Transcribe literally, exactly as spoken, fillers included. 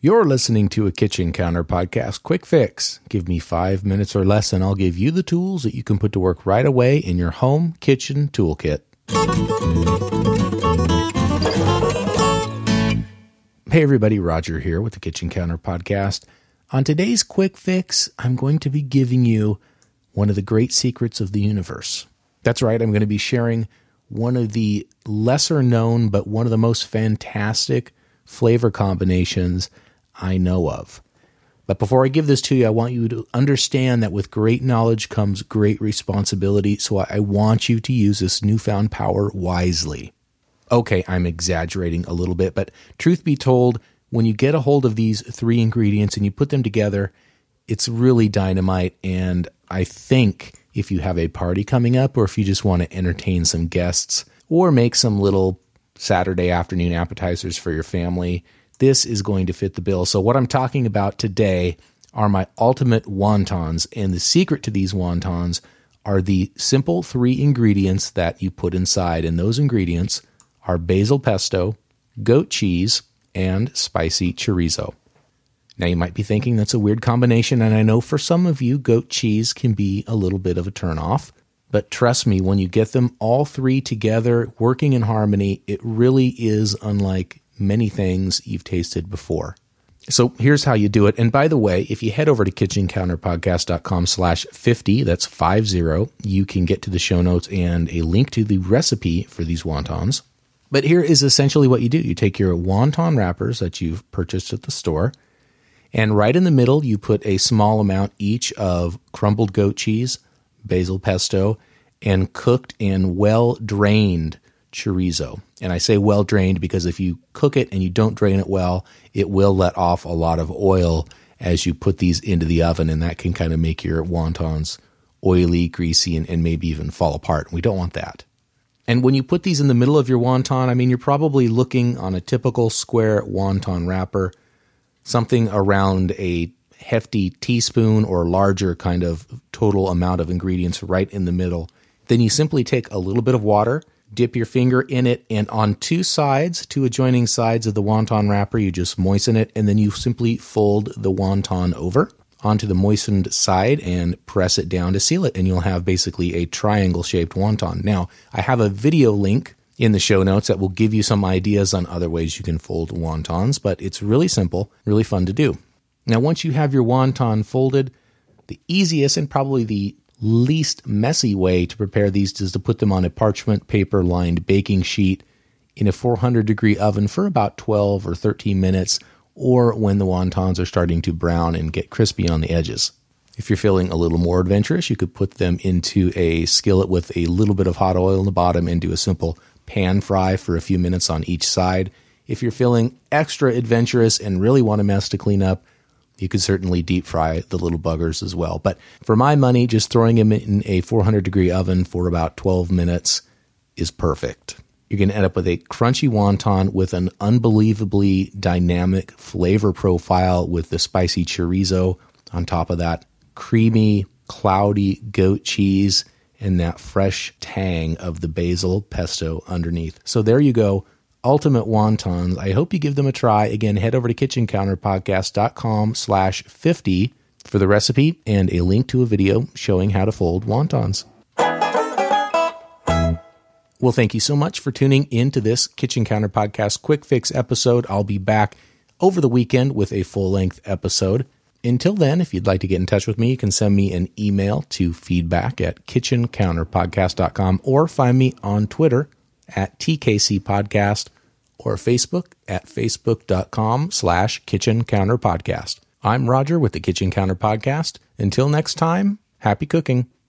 You're listening to a Kitchen Counter Podcast Quick Fix. Give me five minutes or less and I'll give you the tools that you can put to work right away in your home kitchen toolkit. Hey everybody, Roger here with the Kitchen Counter Podcast. On today's Quick Fix, I'm going to be giving you one of the great secrets of the universe. That's right, I'm going to be sharing one of the lesser known but one of the most fantastic flavor combinations I know of. But before I give this to you, I want you to understand that with great knowledge comes great responsibility, so I want you to use this newfound power wisely. Okay, I'm exaggerating a little bit, but truth be told, when you get a hold of these three ingredients and you put them together, it's really dynamite, and I think if you have a party coming up or if you just want to entertain some guests or make some little Saturday afternoon appetizers for your family, this is going to fit the bill. So what I'm talking about today are my ultimate wontons, and the secret to these wontons are the simple three ingredients that you put inside, and those ingredients are basil pesto, goat cheese, and spicy chorizo. Now you might be thinking that's a weird combination, and I know for some of you, goat cheese can be a little bit of a turnoff, but trust me, when you get them all three together, working in harmony, it really is unlike many things you've tasted before. So here's how you do it. And by the way, if you head over to kitchencounterpodcast.com slash 50, that's five zero, you can get to the show notes and a link to the recipe for these wontons. But here is essentially what you do. You take your wonton wrappers that you've purchased at the store, and right in the middle, you put a small amount each of crumbled goat cheese, basil pesto, and cooked and well-drained chorizo. And I say well-drained because if you cook it and you don't drain it well, it will let off a lot of oil as you put these into the oven, and that can kind of make your wontons oily, greasy, and, and maybe even fall apart. We don't want that. And when you put these in the middle of your wonton, I mean, you're probably looking on a typical square wonton wrapper, something around a hefty teaspoon or larger kind of total amount of ingredients right in the middle. Then you simply take a little bit of water, dip your finger in it, and on two sides, two adjoining sides of the wonton wrapper, you just moisten it, and then you simply fold the wonton over onto the moistened side and press it down to seal it, and you'll have basically a triangle-shaped wonton. Now, I have a video link in the show notes that will give you some ideas on other ways you can fold wontons, but it's really simple, really fun to do. Now, once you have your wonton folded, the easiest and probably the least messy way to prepare these is to put them on a parchment paper lined baking sheet in a four hundred degree oven for about twelve or thirteen minutes, or when the wontons are starting to brown and get crispy on the edges. If you're feeling a little more adventurous, you could put them into a skillet with a little bit of hot oil in the bottom and do a simple pan fry for a few minutes on each side. If you're feeling extra adventurous and really want a mess to clean up, you could certainly deep fry the little buggers as well. But for my money, just throwing them in a four hundred degree oven for about twelve minutes is perfect. You're going to end up with a crunchy wonton with an unbelievably dynamic flavor profile with the spicy chorizo on top of that, creamy, cloudy goat cheese, and that fresh tang of the basil pesto underneath. So there you go. Ultimate wontons. I hope you give them a try. Again, head over to kitchencounterpodcast.com slash 50 for the recipe and a link to a video showing how to fold wontons. Well, thank you so much for tuning in to this Kitchen Counter Podcast Quick Fix episode. I'll be back over the weekend with a full-length episode. Until then, if you'd like to get in touch with me, you can send me an email to feedback at kitchencounterpodcast dot com or find me on Twitter at T K C Podcast or Facebook at facebook.com slash Kitchen Counter Podcast. I'm Roger with the Kitchen Counter Podcast. Until next time, happy cooking.